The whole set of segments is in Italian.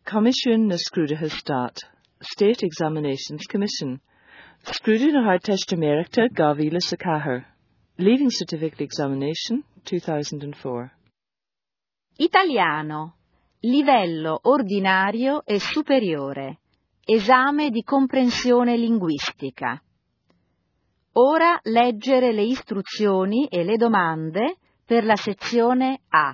Comisiún na Scrúdaithe Stát, State Examinations Commission. Scrúdú na Hard Testamenachta 2004. Leaving Certificate Examination 2004. Italiano. Livello ordinario e superiore. Esame di comprensione linguistica. Ora leggere le istruzioni e le domande per la sezione A.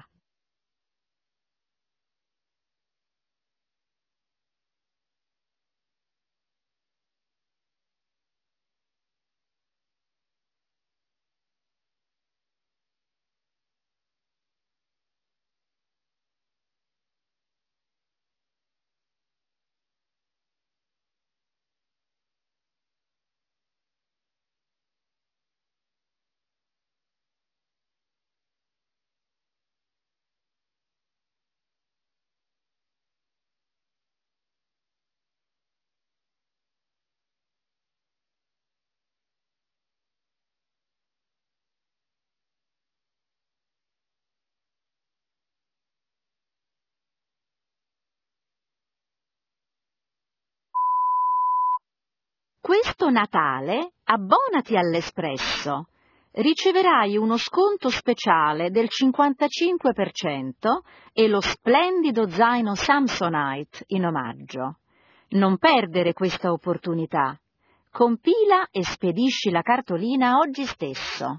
Questo Natale abbonati all'Espresso. Riceverai uno sconto speciale del 55% e lo splendido zaino Samsonite in omaggio. Non perdere questa opportunità. Compila e spedisci la cartolina oggi stesso.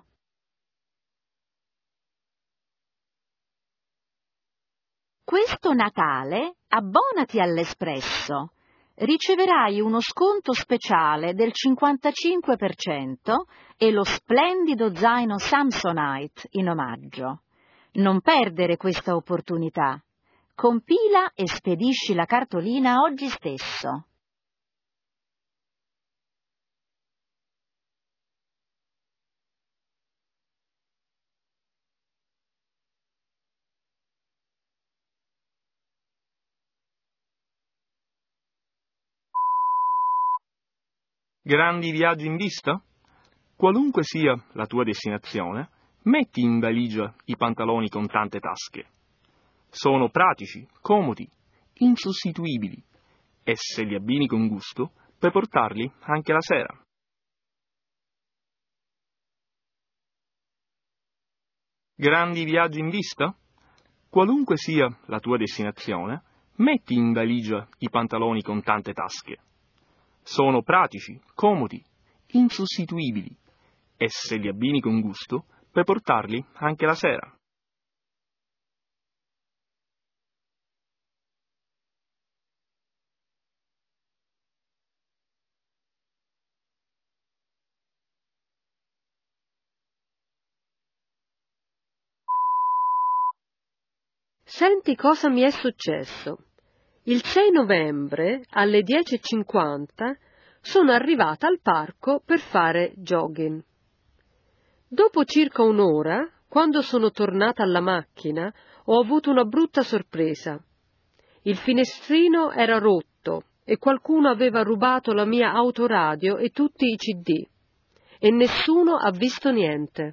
Questo Natale abbonati all'Espresso. Riceverai uno sconto speciale del 55% e lo splendido zaino Samsonite in omaggio. Non perdere questa opportunità. Compila e spedisci la cartolina oggi stesso. Grandi viaggi in vista? Qualunque sia la tua destinazione, metti in valigia i pantaloni con tante tasche. Sono pratici, comodi, insostituibili e se li abbini con gusto, puoi portarli anche la sera. Grandi viaggi in vista? Qualunque sia la tua destinazione, metti in valigia i pantaloni con tante tasche. Sono pratici, comodi, insostituibili e se li abbini con gusto, puoi portarli anche la sera. Senti cosa mi è successo. Il 6 novembre alle 10:50 sono arrivata al parco per fare jogging. Dopo circa un'ora, quando sono tornata alla macchina, ho avuto una brutta sorpresa. Il finestrino era rotto e qualcuno aveva rubato la mia autoradio e tutti i CD. E nessuno ha visto niente.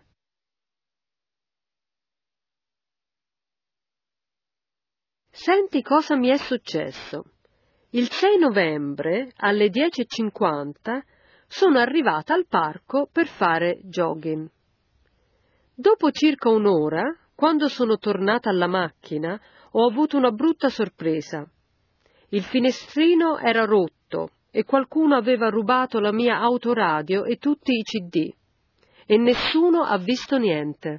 Senti cosa mi è successo. Il 6 novembre alle 10:50 sono arrivata al parco per fare jogging. Dopo circa un'ora, quando sono tornata alla macchina, ho avuto una brutta sorpresa. Il finestrino era rotto e qualcuno aveva rubato la mia autoradio e tutti i CD. E nessuno ha visto niente.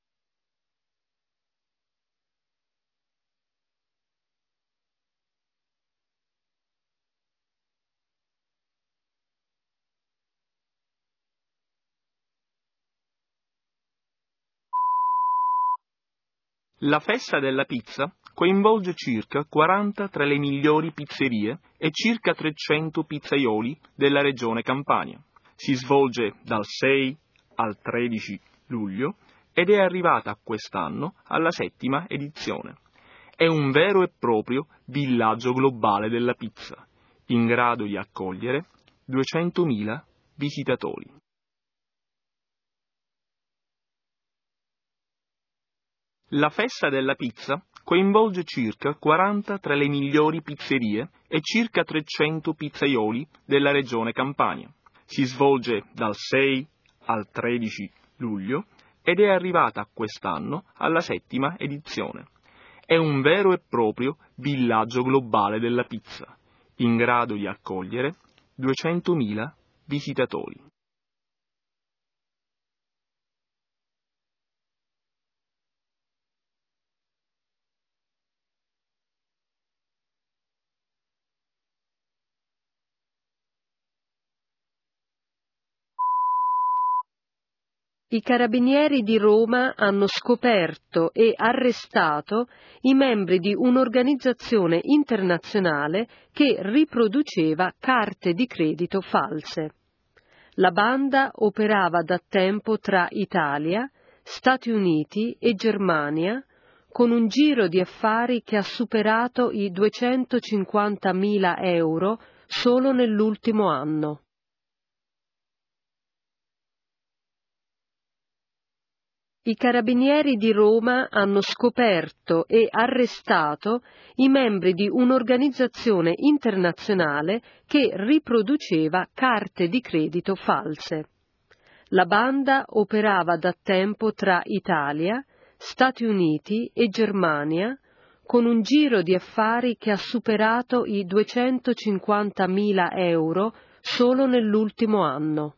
La festa della pizza coinvolge circa 40 tra le migliori pizzerie e circa 300 pizzaioli della regione Campania. Si svolge dal 6 al 13 luglio ed è arrivata quest'anno alla 7ª edizione. È un vero e proprio villaggio globale della pizza, in grado di accogliere 200.000 visitatori. La festa della pizza coinvolge circa 40 tra le migliori pizzerie e circa 300 pizzaioli della regione Campania. Si svolge dal 6 al 13 luglio ed è arrivata quest'anno alla 7ª edizione. È un vero e proprio villaggio globale della pizza, in grado di accogliere 200.000 visitatori. I carabinieri di Roma hanno scoperto e arrestato i membri di un'organizzazione internazionale che riproduceva carte di credito false. La banda operava da tempo tra Italia, Stati Uniti e Germania, con un giro di affari che ha superato i 250.000 euro solo nell'ultimo anno. I carabinieri di Roma hanno scoperto e arrestato i membri di un'organizzazione internazionale che riproduceva carte di credito false. La banda operava da tempo tra Italia, Stati Uniti e Germania, con un giro di affari che ha superato i 250.000 euro solo nell'ultimo anno.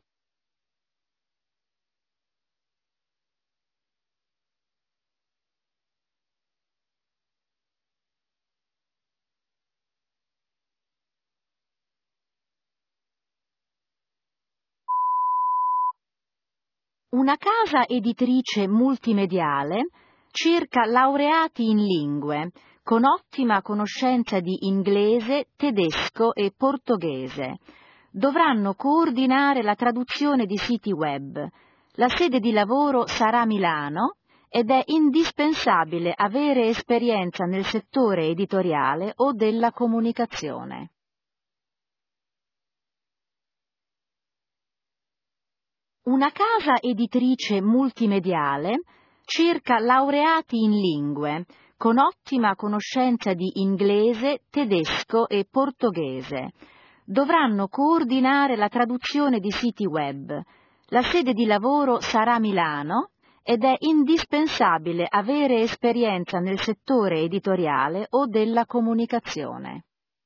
Una casa editrice multimediale cerca laureati in lingue, con ottima conoscenza di inglese, tedesco e portoghese. Dovranno coordinare la traduzione di siti web. La sede di lavoro sarà a Milano ed è indispensabile avere esperienza nel settore editoriale o della comunicazione. Una casa editrice multimediale cerca laureati in lingue, con ottima conoscenza di inglese, tedesco e portoghese. Dovranno coordinare la traduzione di siti web. La sede di lavoro sarà a Milano ed è indispensabile avere esperienza nel settore editoriale o della comunicazione.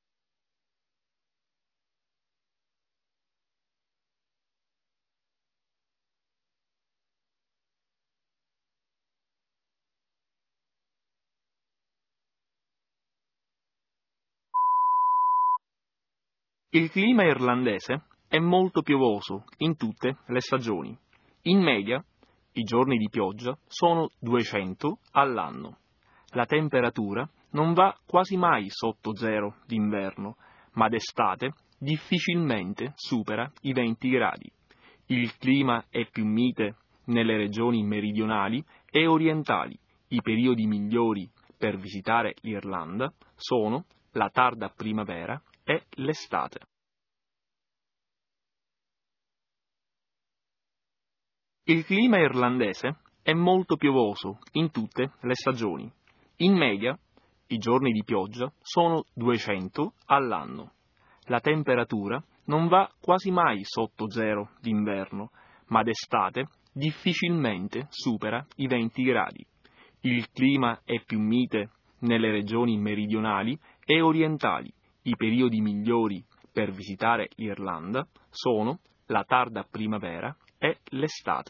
Il clima irlandese è molto piovoso in tutte le stagioni. In media, i giorni di pioggia sono 200 all'anno. La temperatura non va quasi mai sotto zero d'inverno, ma d'estate difficilmente supera i 20 gradi. Il clima è più mite nelle regioni meridionali e orientali. I periodi migliori per visitare l'Irlanda sono la tarda primavera e l'estate. Il clima irlandese è molto piovoso in tutte le stagioni. In media, i giorni di pioggia sono 200 all'anno. La temperatura non va quasi mai sotto zero d'inverno, ma d'estate difficilmente supera i 20 gradi. Il clima è più mite nelle regioni meridionali e orientali. I periodi migliori per visitare l'Irlanda sono la tarda primavera e l'estate.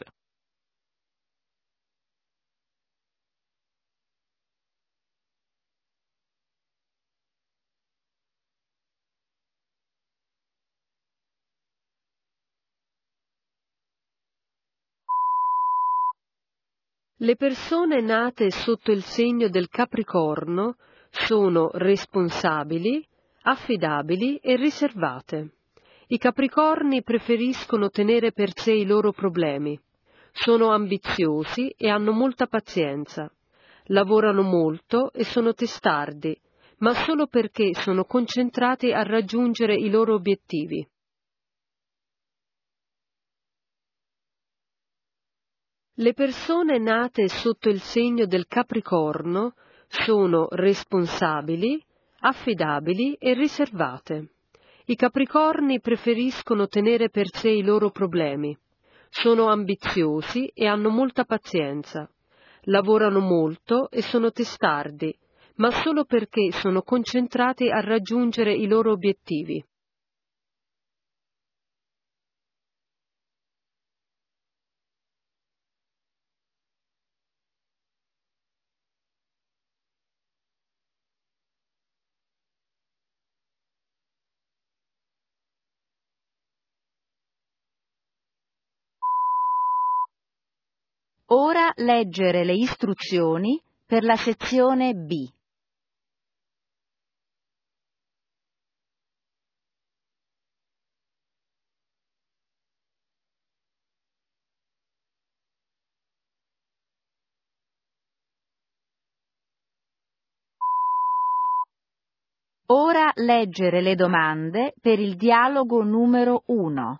Le persone nate sotto il segno del Capricorno sono responsabili, affidabili e riservate. I Capricorni preferiscono tenere per sé i loro problemi. Sono ambiziosi e hanno molta pazienza. Lavorano molto e sono testardi, ma solo perché sono concentrati a raggiungere i loro obiettivi. Le persone nate sotto il segno del Capricorno Sono responsabili, affidabili e riservate. I Capricorni preferiscono tenere per sé i loro problemi. Sono ambiziosi e hanno molta pazienza. Lavorano molto e sono testardi, ma solo perché sono concentrati a raggiungere i loro obiettivi. Ora leggere le istruzioni per la sezione B. Ora leggere le domande per il dialogo numero 1.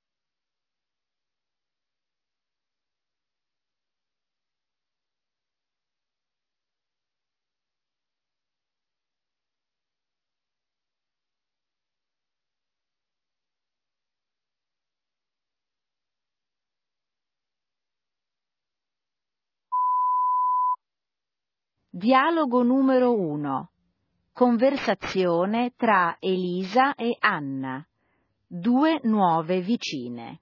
Dialogo numero 1. Conversazione tra Elisa e Anna, due nuove vicine.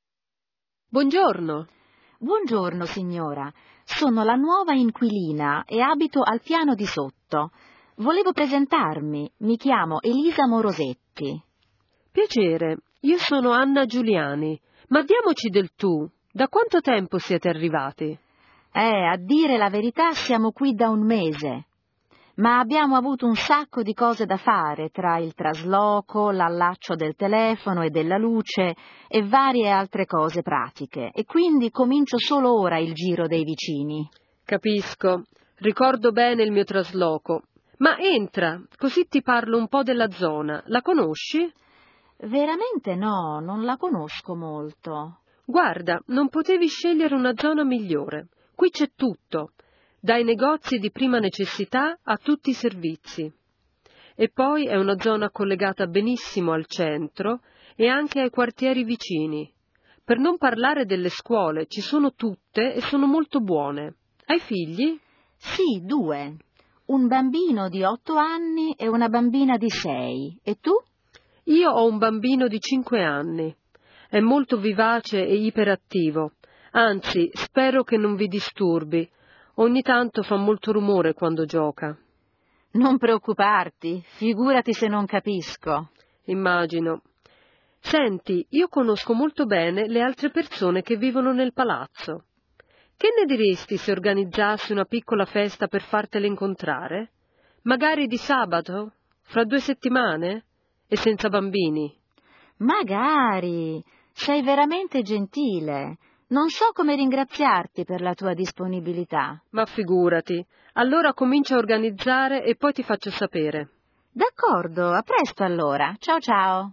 Buongiorno. Buongiorno, signora. Sono la nuova inquilina e abito al piano di sotto. Volevo presentarmi. Mi chiamo Elisa Morosetti. Piacere, io sono Anna Giuliani, ma diamoci del tu. Da quanto tempo siete arrivati? A dire la verità siamo qui da un mese, ma abbiamo avuto un sacco di cose da fare tra il trasloco, l'allaccio del telefono e della luce e varie altre cose pratiche, e quindi comincio solo ora il giro dei vicini. Capisco, ricordo bene il mio trasloco. Ma entra, così ti parlo un po' della zona. La conosci? Veramente no, non la conosco molto. Guarda, non potevi scegliere una zona migliore. Qui c'è tutto, dai negozi di prima necessità a tutti i servizi. E poi è una zona collegata benissimo al centro e anche ai quartieri vicini. Per non parlare delle scuole, ci sono tutte e sono molto buone. Hai figli? Sì, 2. Un bambino di 8 anni e una bambina di 6. E tu? Io ho un bambino di 5 anni. È molto vivace e iperattivo. Anzi, spero che non vi disturbi. Ogni tanto fa molto rumore quando gioca. Non preoccuparti, figurati se non capisco. Immagino. Senti, io conosco molto bene le altre persone che vivono nel palazzo. Che ne diresti se organizzassi una piccola festa per fartele incontrare? Magari di sabato? Fra 2 settimane? E senza bambini? Magari, sei veramente gentile. Non so come ringraziarti per la tua disponibilità. Ma figurati. Allora comincia a organizzare e poi ti faccio sapere. D'accordo, a presto allora. Ciao ciao.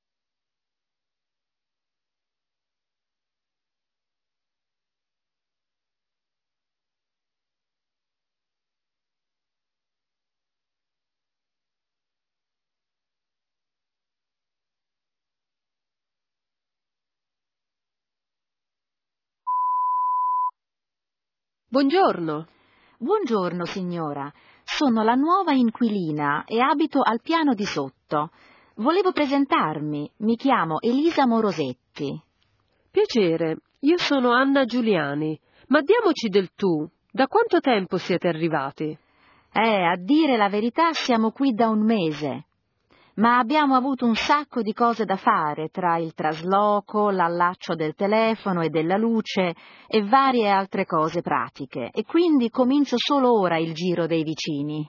Buongiorno. Buongiorno, signora. Sono la nuova inquilina e abito al piano di sotto. Volevo presentarmi. Mi chiamo Elisa Morosetti. Piacere, io sono Anna Giuliani. Ma diamoci del tu. Da quanto tempo siete arrivati? A dire la verità siamo qui da un mese, ma abbiamo avuto un sacco di cose da fare tra il trasloco, l'allaccio del telefono e della luce e varie altre cose pratiche, e quindi comincio solo ora il giro dei vicini.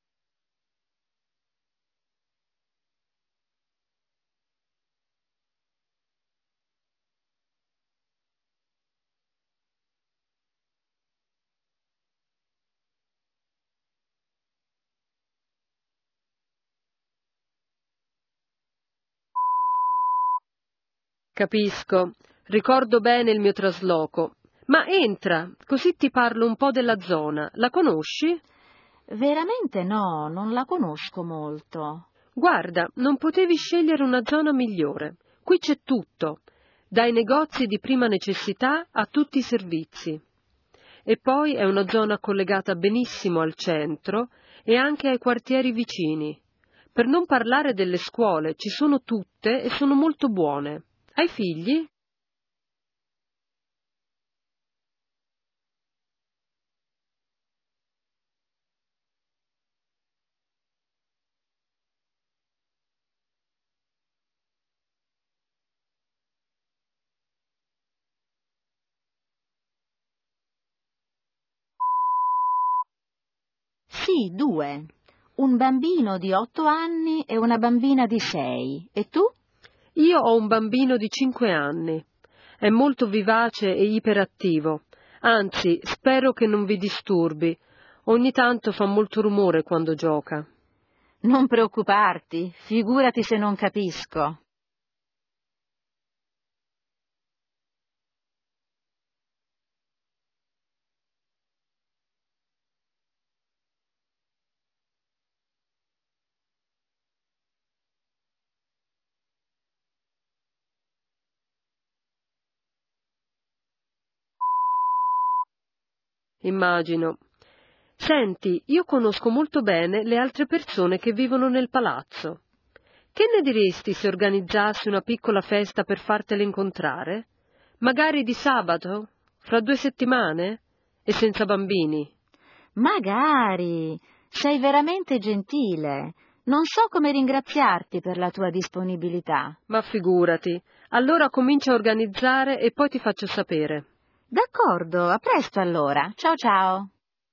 Capisco. Ricordo bene il mio trasloco. Ma entra, così ti parlo un po' della zona. La conosci? Veramente no, non la conosco molto. Guarda, non potevi scegliere una zona migliore. Qui c'è tutto, dai negozi di prima necessità a tutti i servizi. E poi è una zona collegata benissimo al centro e anche ai quartieri vicini. Per non parlare delle scuole, ci sono tutte e sono molto buone. Hai figli? Sì, 2. Un bambino di 8 anni e una bambina di 6. E tu? Io ho un bambino di 5 anni. È molto vivace e iperattivo. Anzi, spero che non vi disturbi. Ogni tanto fa molto rumore quando gioca. Non preoccuparti, figurati se non capisco. Immagino. Senti, io conosco molto bene le altre persone che vivono nel palazzo. Che ne diresti se organizzassi una piccola festa per fartele incontrare? Magari di sabato? Fra 2 settimane? E senza bambini? Magari, sei veramente gentile. Non so come ringraziarti per la tua disponibilità. Ma figurati. Allora comincia a organizzare e poi ti faccio sapere. D'accordo, a presto allora. Ciao ciao.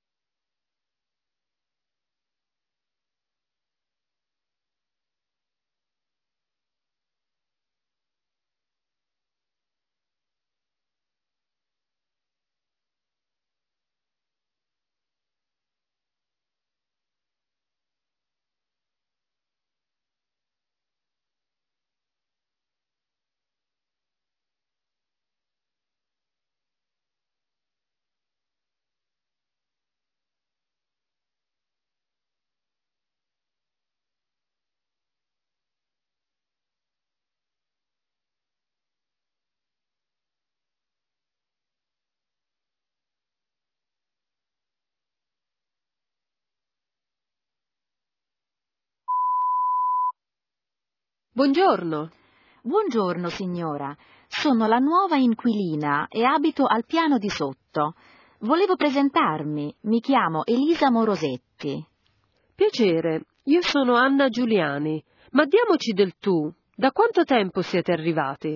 Buongiorno. Buongiorno signora, sono la nuova inquilina e abito al piano di sotto. Volevo presentarmi, mi chiamo Elisa Morosetti. Piacere, io sono Anna Giuliani. Ma diamoci del tu. Da quanto tempo siete arrivati?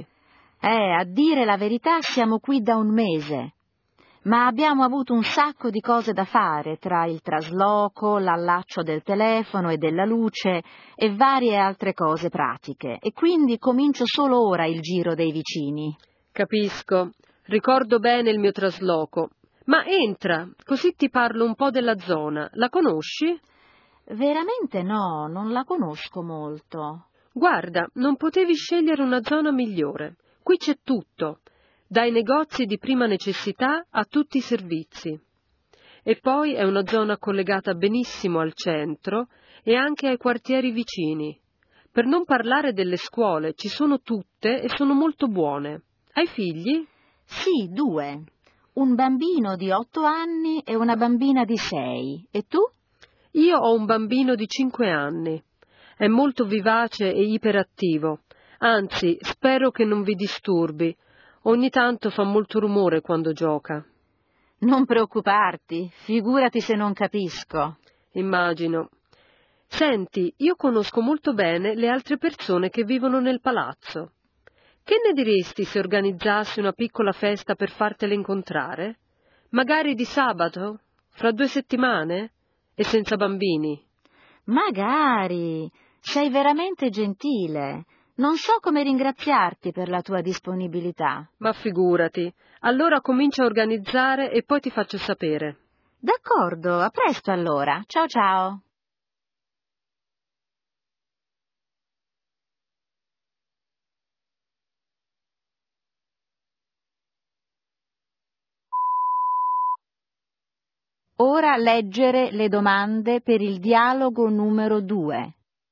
A dire la verità siamo qui da un mese, ma abbiamo avuto un sacco di cose da fare tra il trasloco, l'allaccio del telefono e della luce e varie altre cose pratiche, e quindi comincio solo ora il giro dei vicini. Capisco. Ricordo bene il mio trasloco. Ma entra, così ti parlo un po' della zona. La conosci? Veramente no, non la conosco molto. Guarda, non potevi scegliere una zona migliore. Qui c'è tutto, dai negozi di prima necessità a tutti i servizi. E poi è una zona collegata benissimo al centro e anche ai quartieri vicini. Per non parlare delle scuole, ci sono tutte e sono molto buone. Hai figli? Sì, 2. Un bambino di 8 anni e una bambina di 6. E tu? Io ho un bambino di 5 anni. È molto vivace e iperattivo. Anzi, spero che non vi disturbi. Ogni tanto fa molto rumore quando gioca. Non preoccuparti, figurati se non capisco. Immagino. Senti, io conosco molto bene le altre persone che vivono nel palazzo. Che ne diresti se organizzassi una piccola festa per fartele incontrare? Magari di sabato? Fra 2 settimane? E senza bambini? Magari, sei veramente gentile. Non so come ringraziarti per la tua disponibilità. Ma figurati. Allora comincia a organizzare e poi ti faccio sapere. D'accordo, a presto allora. Ciao ciao. Ora leggere le domande per il dialogo numero 2.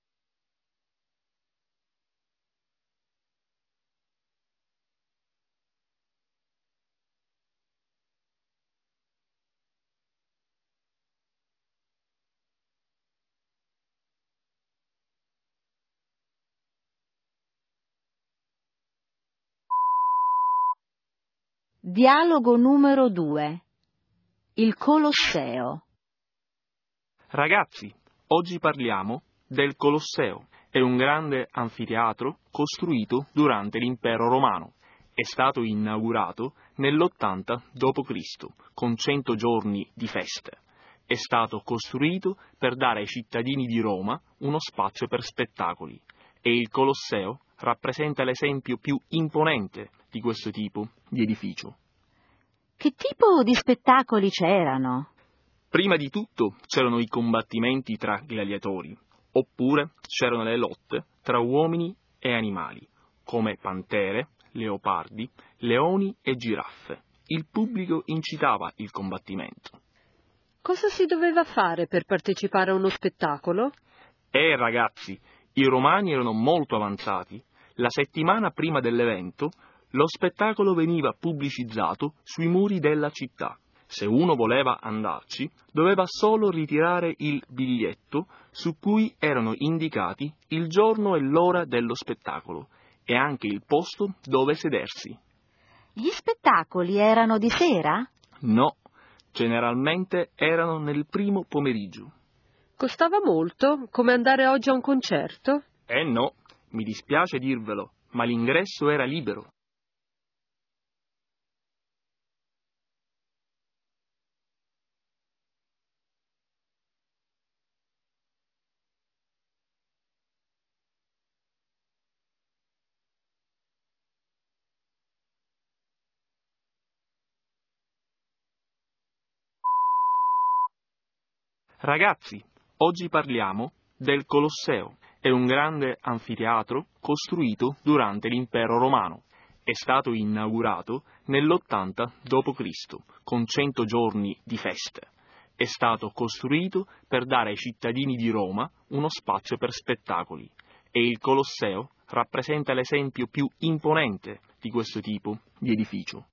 Dialogo numero 2. Il Colosseo. Ragazzi, oggi parliamo del Colosseo. È un grande anfiteatro costruito durante l'impero romano. È stato inaugurato nell'80 d.C., con 100 giorni di feste. È stato costruito per dare ai cittadini di Roma uno spazio per spettacoli e il Colosseo rappresenta l'esempio più imponente di questo tipo di edificio. Che tipo di spettacoli c'erano? Prima di tutto c'erano i combattimenti tra gladiatori, oppure c'erano le lotte tra uomini e animali, come pantere, leopardi, leoni e giraffe. Il pubblico incitava il combattimento. Cosa si doveva fare per partecipare a uno spettacolo? Ragazzi, i romani erano molto avanzati. La settimana prima dell'evento, lo spettacolo veniva pubblicizzato sui muri della città. Se uno voleva andarci, doveva solo ritirare il biglietto su cui erano indicati il giorno e l'ora dello spettacolo e anche il posto dove sedersi. Gli spettacoli erano di sera? No, generalmente erano nel primo pomeriggio. Costava molto, come andare oggi a un concerto? No, mi dispiace dirvelo, ma l'ingresso era libero. Ragazzi, oggi parliamo del Colosseo. È un grande anfiteatro costruito durante l'impero romano. È stato inaugurato nell'80 d.C., con 100 giorni di feste. È stato costruito per dare ai cittadini di Roma uno spazio per spettacoli e il Colosseo rappresenta l'esempio più imponente di questo tipo di edificio.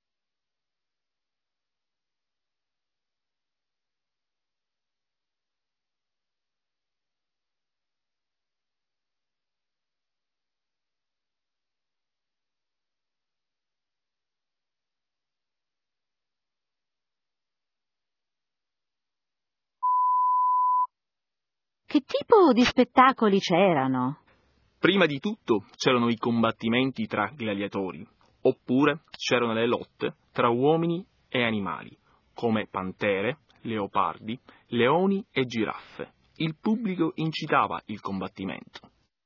Che tipo di spettacoli c'erano? Prima di tutto c'erano i combattimenti tra gladiatori, oppure c'erano le lotte tra uomini e animali, come pantere, leopardi, leoni e giraffe. Il pubblico incitava il combattimento.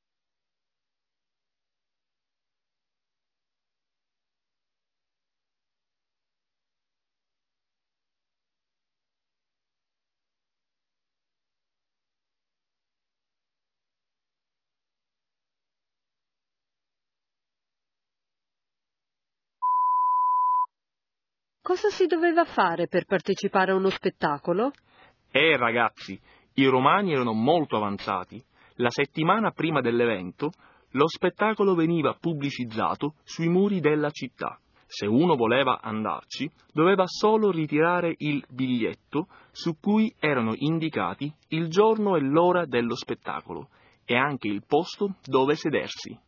Cosa si doveva fare per partecipare a uno spettacolo? Ragazzi, i romani erano molto avanzati. La settimana prima dell'evento, lo spettacolo veniva pubblicizzato sui muri della città. Se uno voleva andarci, doveva solo ritirare il biglietto su cui erano indicati il giorno e l'ora dello spettacolo e anche il posto dove sedersi.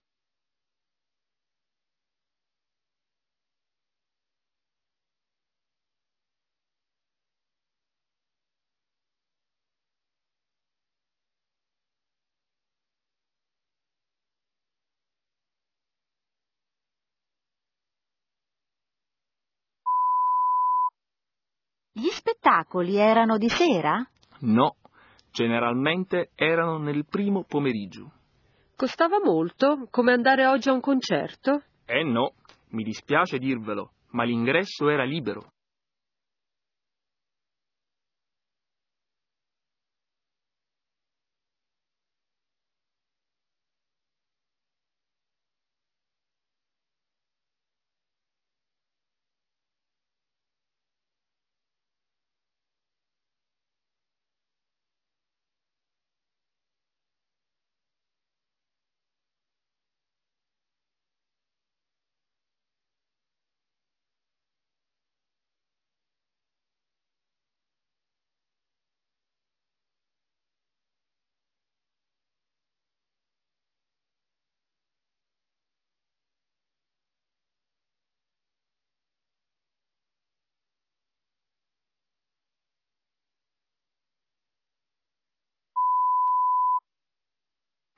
Gli spettacoli erano di sera? No, generalmente erano nel primo pomeriggio. Costava molto, come andare oggi a un concerto? No, mi dispiace dirvelo, ma l'ingresso era libero.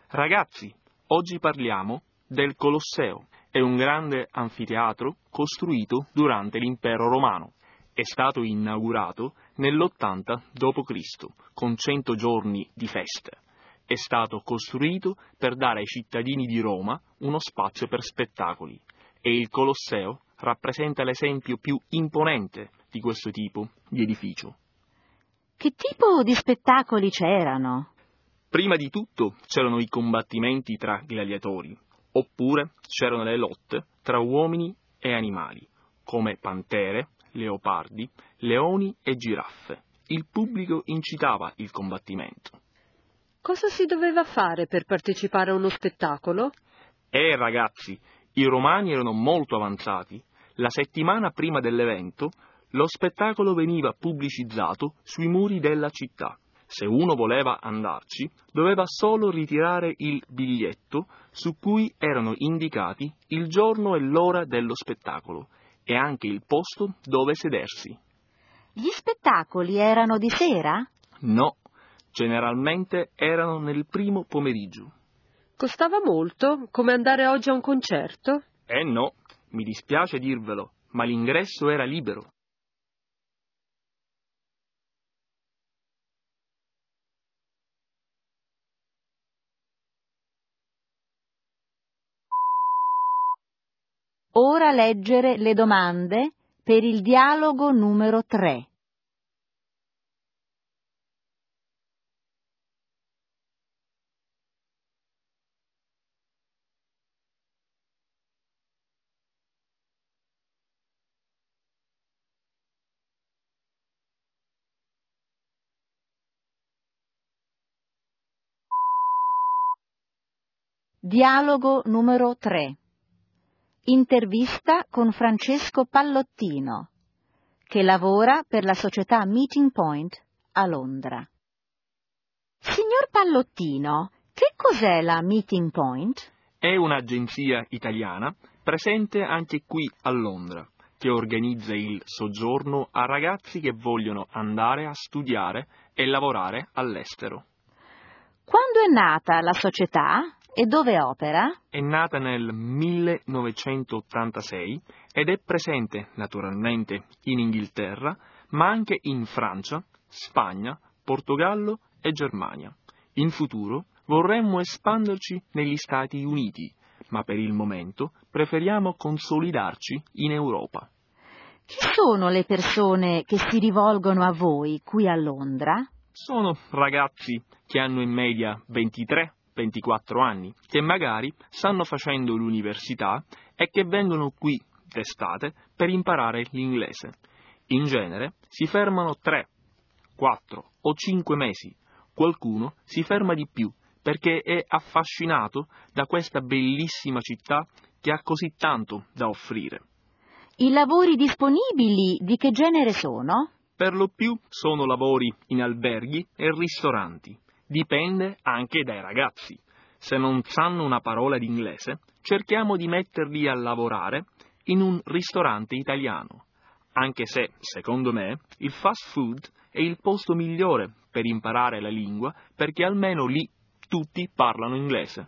Ragazzi, oggi parliamo del Colosseo. È un grande anfiteatro costruito durante l'Impero Romano. È stato inaugurato nell'80 d.C. con 100 giorni di feste. È stato costruito per dare ai cittadini di Roma uno spazio per spettacoli e il Colosseo rappresenta l'esempio più imponente di questo tipo di edificio. Che tipo di spettacoli c'erano? Prima di tutto c'erano i combattimenti tra gladiatori, oppure c'erano le lotte tra uomini e animali, come pantere, leopardi, leoni e giraffe. Il pubblico incitava il combattimento. Cosa si doveva fare per partecipare a uno spettacolo? Ragazzi, i romani erano molto avanzati. La settimana prima dell'evento, lo spettacolo veniva pubblicizzato sui muri della città. Se uno voleva andarci, doveva solo ritirare il biglietto su cui erano indicati il giorno e l'ora dello spettacolo e anche il posto dove sedersi. Gli spettacoli erano di sera? No, generalmente erano nel primo pomeriggio. Costava molto, come andare oggi a un concerto? No, mi dispiace dirvelo, ma l'ingresso era libero. Ora leggere le domande per il dialogo numero 3. Dialogo numero 3. Intervista con Francesco Pallottino, che lavora per la società Meeting Point a Londra. Signor Pallottino, che cos'è la Meeting Point? È un'agenzia italiana presente anche qui a Londra, che organizza il soggiorno a ragazzi che vogliono andare a studiare e lavorare all'estero. Quando è nata la società e dove opera? È nata nel 1986 ed è presente naturalmente in Inghilterra, ma anche in Francia, Spagna, Portogallo e Germania. In futuro vorremmo espanderci negli Stati Uniti, ma per il momento preferiamo consolidarci in Europa. Chi sono le persone che si rivolgono a voi qui a Londra? Sono ragazzi che hanno in media 23-24 anni, che magari stanno facendo l'università e che vengono qui d'estate per imparare l'inglese. In genere si fermano 3, 4 o 5 mesi. Qualcuno si ferma di più perché è affascinato da questa bellissima città che ha così tanto da offrire. I lavori disponibili di che genere sono? Per lo più sono lavori in alberghi e ristoranti. Dipende anche dai ragazzi. Se non sanno una parola di inglese, cerchiamo di metterli a lavorare in un ristorante italiano, anche se, secondo me, il fast food è il posto migliore per imparare la lingua, perché almeno lì tutti parlano inglese.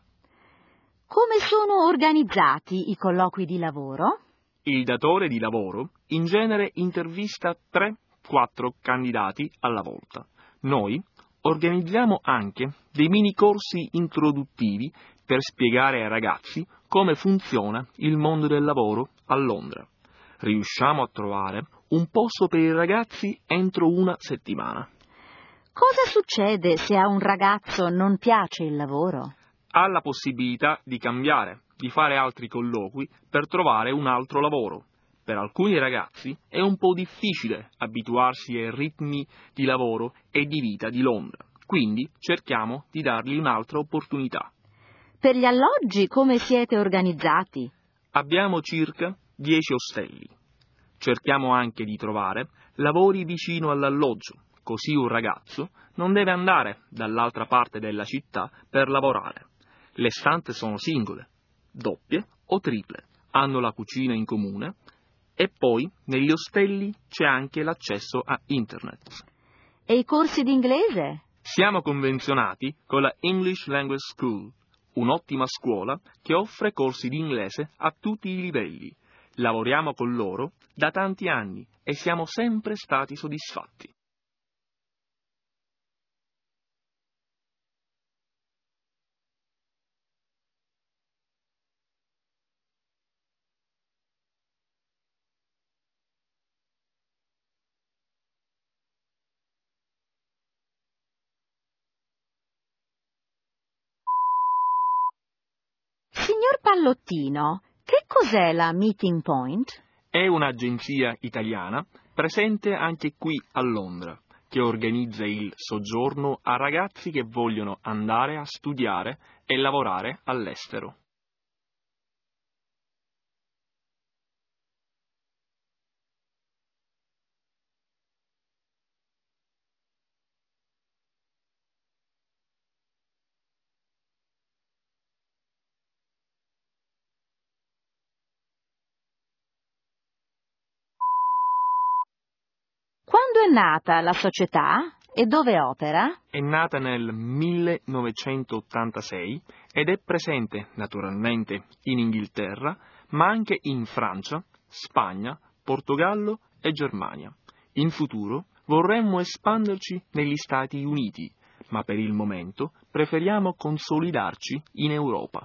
Come sono organizzati i colloqui di lavoro? Il datore di lavoro in genere intervista 3-4 candidati alla volta. Noi organizziamo anche dei mini corsi introduttivi per spiegare ai ragazzi come funziona il mondo del lavoro a Londra. Riusciamo a trovare un posto per i ragazzi entro una settimana. Cosa succede se a un ragazzo non piace il lavoro? Ha la possibilità di cambiare, di fare altri colloqui per trovare un altro lavoro. Per alcuni ragazzi è un po' difficile abituarsi ai ritmi di lavoro e di vita di Londra, quindi cerchiamo di dargli un'altra opportunità. Per gli alloggi come siete organizzati? Abbiamo circa 10 ostelli. Cerchiamo anche di trovare lavori vicino all'alloggio, così un ragazzo non deve andare dall'altra parte della città per lavorare. Le stanze sono singole, doppie o triple, hanno la cucina in comune e poi negli ostelli c'è anche l'accesso a internet. E i corsi di inglese? Siamo convenzionati con la English Language School, un'ottima scuola che offre corsi di inglese a tutti i livelli. Lavoriamo con loro da tanti anni e siamo sempre stati soddisfatti. Signor Pallottino, che cos'è la Meeting Point? È un'agenzia italiana presente anche qui a Londra, che organizza il soggiorno a ragazzi che vogliono andare a studiare e lavorare all'estero. Quando è nata la società e dove opera? È nata nel 1986 ed è presente naturalmente in Inghilterra, ma anche in Francia, Spagna, Portogallo e Germania. In futuro vorremmo espanderci negli Stati Uniti, ma per il momento preferiamo consolidarci in Europa.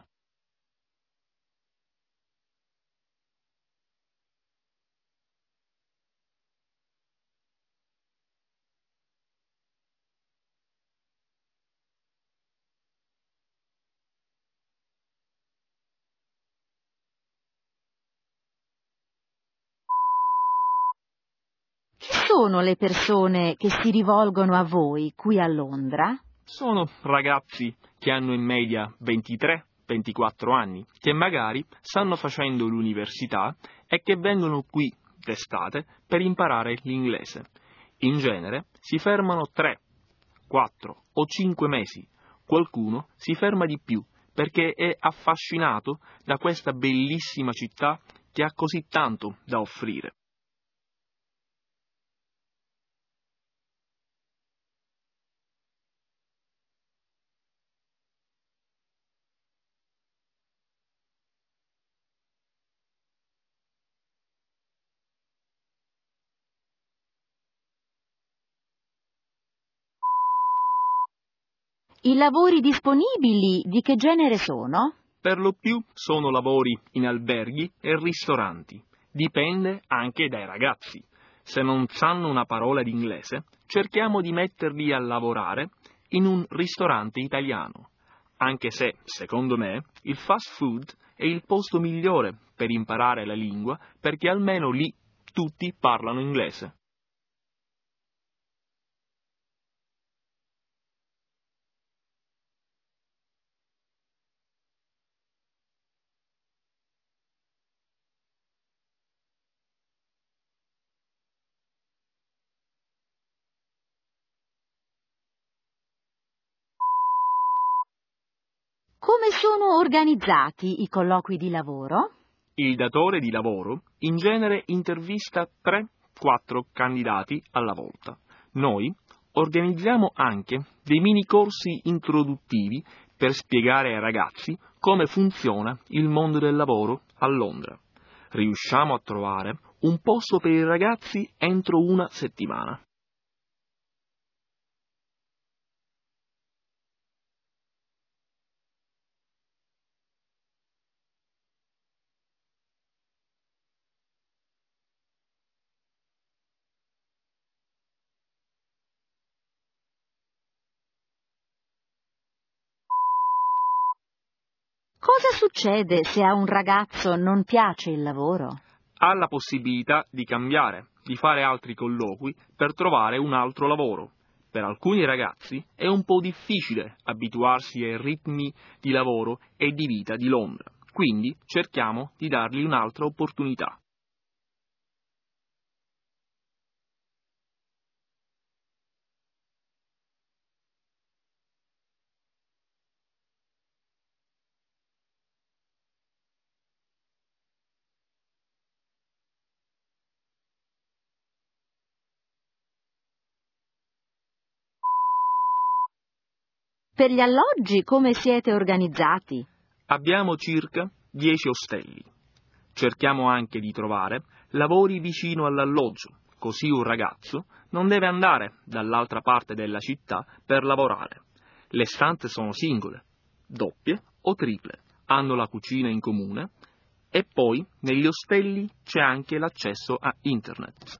Chi sono le persone che si rivolgono a voi qui a Londra? Sono ragazzi che hanno in media 23-24 anni, che magari stanno facendo l'università e che vengono qui d'estate per imparare l'inglese. In genere si fermano 3, 4 o 5 mesi. Qualcuno si ferma di più perché è affascinato da questa bellissima città che ha così tanto da offrire. I lavori disponibili di che genere sono? Per lo più sono lavori in alberghi e ristoranti. Dipende anche dai ragazzi. Se non sanno una parola di inglese, cerchiamo di metterli a lavorare in un ristorante italiano. Anche se, secondo me, il fast food è il posto migliore per imparare la lingua, perché almeno lì tutti parlano inglese. Come sono organizzati i colloqui di lavoro? Il datore di lavoro in genere intervista 3-4 candidati alla volta. Noi organizziamo anche dei mini corsi introduttivi per spiegare ai ragazzi come funziona il mondo del lavoro a Londra. Riusciamo a trovare un posto per i ragazzi entro una settimana. Cosa succede se a un ragazzo non piace il lavoro? Ha la possibilità di cambiare, di fare altri colloqui per trovare un altro lavoro. Per alcuni ragazzi è un po' difficile abituarsi ai ritmi di lavoro e di vita di Londra, quindi cerchiamo di dargli un'altra opportunità. Per gli alloggi come siete organizzati? Abbiamo circa 10 ostelli. Cerchiamo anche di trovare lavori vicino all'alloggio, così un ragazzo non deve andare dall'altra parte della città per lavorare. Le stanze sono singole, doppie o triple, hanno la cucina in comune e poi negli ostelli c'è anche l'accesso a internet.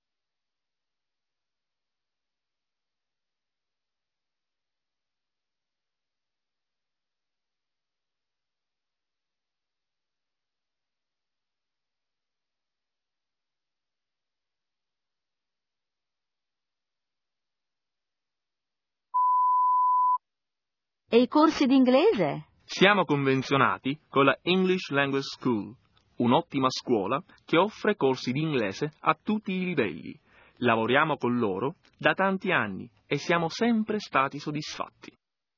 E i corsi d'inglese? Siamo convenzionati con la English Language School, un'ottima scuola che offre corsi di inglese a tutti i livelli. Lavoriamo con loro da tanti anni e siamo sempre stati soddisfatti.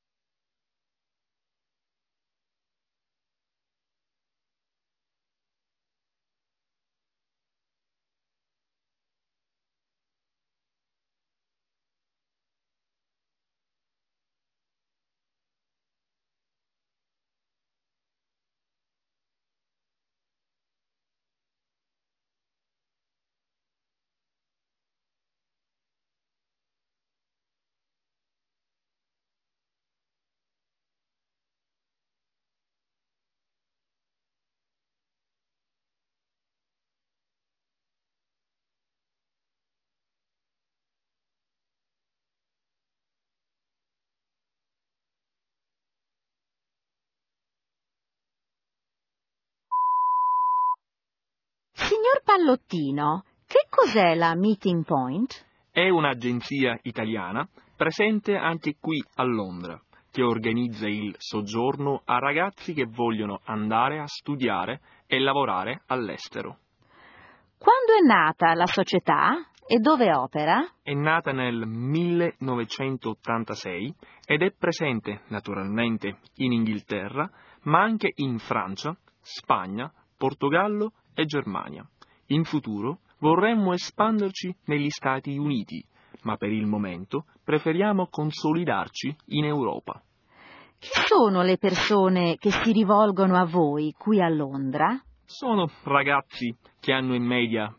Signor Pallottino, che cos'è la Meeting Point? È un'agenzia italiana presente anche qui a Londra, che organizza il soggiorno a ragazzi che vogliono andare a studiare e lavorare all'estero. Quando è nata la società e dove opera? È nata nel 1986 ed è presente naturalmente in Inghilterra, ma anche in Francia, Spagna, Portogallo e Germania. In futuro vorremmo espanderci negli Stati Uniti, ma per il momento preferiamo consolidarci in Europa. Chi sono le persone che si rivolgono a voi qui a Londra? Sono ragazzi che hanno in media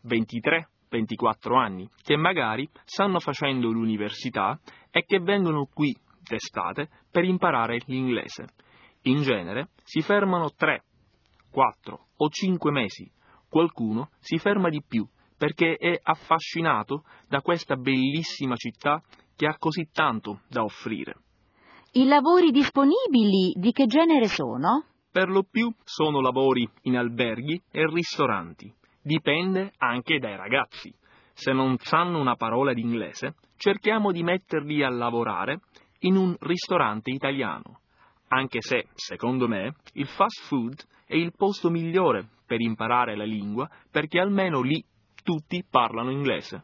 23-24 anni, che magari stanno facendo l'università e che vengono qui d'estate per imparare l'inglese. In genere si fermano 3, 4 o 5 mesi. Qualcuno si ferma di più perché è affascinato da questa bellissima città che ha così tanto da offrire. I lavori disponibili di che genere sono? Per lo più sono lavori in alberghi e ristoranti. Dipende anche dai ragazzi. Se non sanno una parola d'inglese, cerchiamo di metterli a lavorare in un ristorante italiano. Anche se, secondo me, il fast food è il posto migliore per imparare la lingua, perché almeno lì tutti parlano inglese.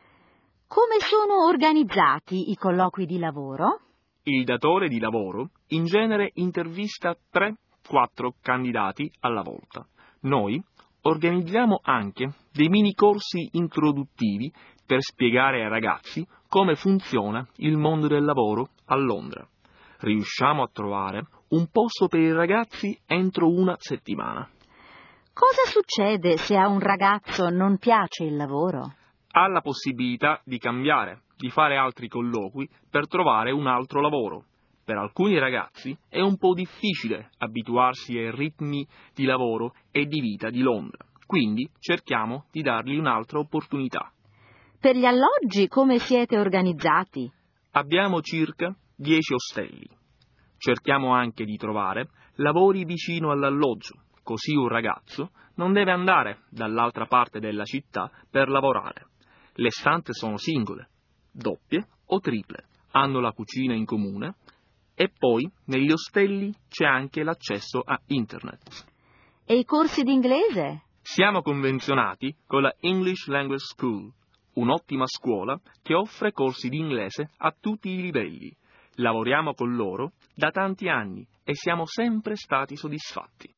Come sono organizzati i colloqui di lavoro? Il datore di lavoro in genere intervista 3-4 candidati alla volta. Noi organizziamo anche dei mini corsi introduttivi per spiegare ai ragazzi come funziona il mondo del lavoro a Londra. Riusciamo a trovare un posto per i ragazzi entro una settimana. Cosa succede se a un ragazzo non piace il lavoro? Ha la possibilità di cambiare, di fare altri colloqui per trovare un altro lavoro. Per alcuni ragazzi è un po' difficile abituarsi ai ritmi di lavoro e di vita di Londra, quindi cerchiamo di dargli un'altra opportunità. Per gli alloggi come siete organizzati? Abbiamo circa 10 ostelli. Cerchiamo anche di trovare lavori vicino all'alloggio, così un ragazzo non deve andare dall'altra parte della città per lavorare. Le stanze sono singole, doppie o triple, hanno la cucina in comune e poi negli ostelli c'è anche l'accesso a internet. E i corsi d'inglese? Siamo convenzionati con la English Language School, un'ottima scuola che offre corsi di inglese a tutti i livelli. Lavoriamo con loro da tanti anni e siamo sempre stati soddisfatti.